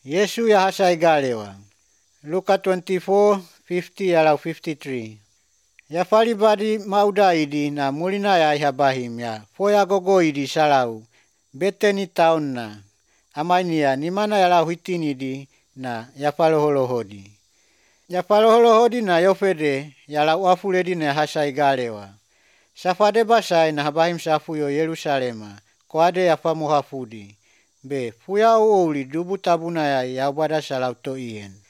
Yesu ya hasai galewa. Luka 24:50 yalau 53. Ya falibadi maudaidi na mulina ya ihabahim ya foya gogoidi salau beteni taonna. Amainia nimana yalau hitinidi na ya faloholohodi. Ya faloholohodi na yofede yalau afuledi na hasai galewa. Safade basai na habahim safuyo Yerusalema koade ya famuhafudi. Be fuya uuli dubu tabuna ya wada salau to ien.